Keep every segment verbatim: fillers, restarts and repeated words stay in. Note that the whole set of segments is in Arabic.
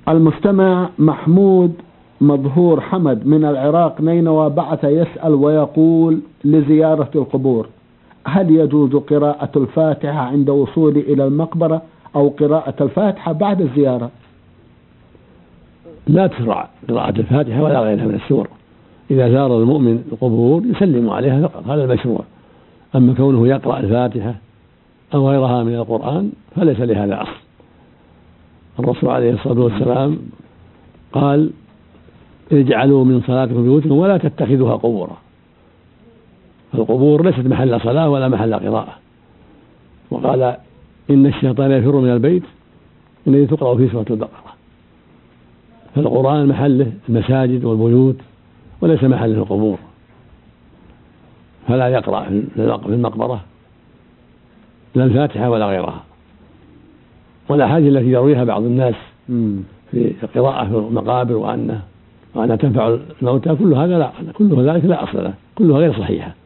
المستمع محمود مظهور حمد من العراق نينوى بعث يسأل ويقول: لزيارة القبور هل يجوز قراءة الفاتحة عند وصولي إلى المقبرة أو قراءة الفاتحة بعد الزيارة؟ لا تشرع قراءة الفاتحة ولا غيرها من السور. إذا زار المؤمن القبور يسلم عليها فقط، هذا المشروع. أما كونه يقرأ الفاتحة أو غيرها من القرآن فليس لهذا أصل. الرسول عليه الصلاة والسلام قال: اجعلوا من صلاتكم بيوتكم ولا تتخذوها قبورا. القبور ليست محل صلاة ولا محل قراءة. وقال: إن الشيطان يفر من البيت الذي تقرأ فيه سورة البقرة. فالقرآن محله المساجد والبيوت وليس محله القبور، فلا يقرأ في المقبرة لا الفاتحة ولا غيرها. والأحاديث التي يرويها بعض الناس في القراءة في المقابر وأنها وأنها تنفع الموتى كل هذا لا كل ذلك لا أصل له، كلها غير صحيحة.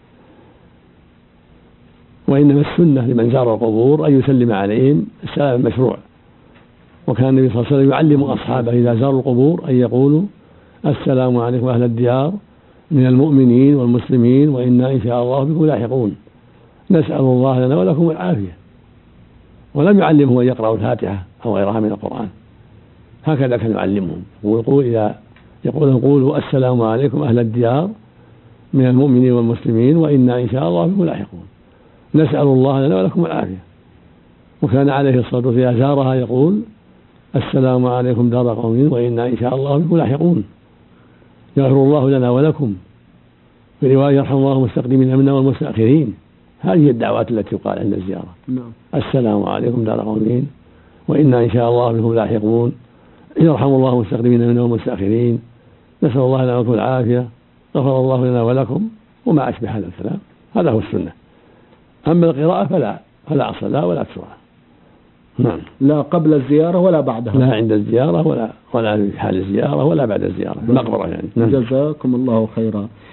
وإنما السنة لمن زار القبور أن يسلم عليهم السلام المشروع. وكان النبي صلى الله عليه وسلم يعلم أصحابه إذا زاروا القبور أن يقولوا: السلام عليكم أهل الديار من المؤمنين والمسلمين وإنا إن شاء الله بكم لاحقون، نسأل الله لنا ولكم العافية. ولم يعلمهم أن يقرأوا الفاتحة أو غيرها من القرآن، هكذا كان يعلمهم. ويقول إذا يقول قولوا: السلام عليكم أهل الديار من المؤمنين والمسلمين وإنا إن شاء الله بكم لاحقون، نسأل الله لنا ولكم العافية. وكان عليه الصلاة والسلام إذا زارها يقول: السلام عليكم دار قوم وإنا إن شاء الله بكم لاحقون، يغفر الله لنا ولكم. في رواية: يرحم الله المستقدمين منا والمستأخرين. هذه الدعوات التي يقال عند الزيارة. نعم. السلام عليكم دار قوم وإنا إن شاء الله بكم لاحقون، يرحم الله المستقدمين منا والمستأخرين، نسأل الله لنا ولكم العافية، غفر الله لنا ولكم، وما أشبه هذا الكلام. هذا هو السنة. أما القراءة فلا فلا أصل لها ولا تشرع. نعم. لا قبل الزيارة ولا بعدها. لا عند الزيارة ولا ولا في حال الزيارة ولا بعد الزيارة، المقبرة يعني. جزاكم الله خيرا.